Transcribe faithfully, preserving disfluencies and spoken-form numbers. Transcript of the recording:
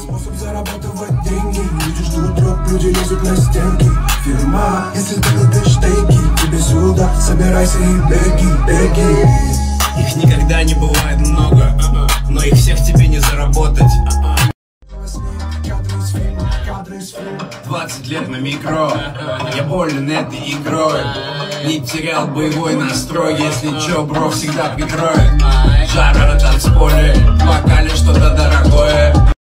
способ зарабатывать деньги. Люди ждут дроп, люди лезут на стенки. Фирма, если ты любишь стейки, тебе сюда, собирайся и беги, беги. Их никогда не бывает много, но их всех тебе не заработать. Двадцать лет на микро, я болен этой игрой. Не терял боевой настрой, если чё, бро всегда прикроет. Жара на танцполе, в вокале что-то дорогое.